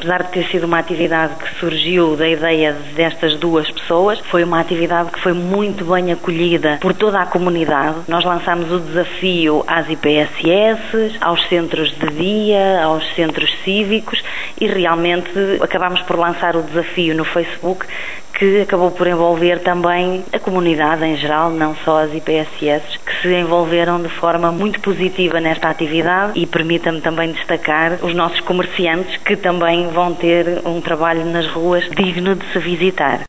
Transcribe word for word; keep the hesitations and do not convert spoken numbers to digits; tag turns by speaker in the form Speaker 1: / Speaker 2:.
Speaker 1: apesar de ter sido uma atividade que surgiu da ideia destas duas pessoas, foi uma atividade que foi muito bem acolhida por toda a comunidade. Nós lançámos o desafio às I P S S, aos centros de dia, aos centros cívicos e realmente acabámos por lançar o desafio no Facebook, que acabou por envolver também a comunidade em geral, não só as I P S S, que se envolveram de forma muito positiva nesta atividade e permita-me também destacar os nossos comerciantes que também vão ter um trabalho nas ruas digno de se visitar.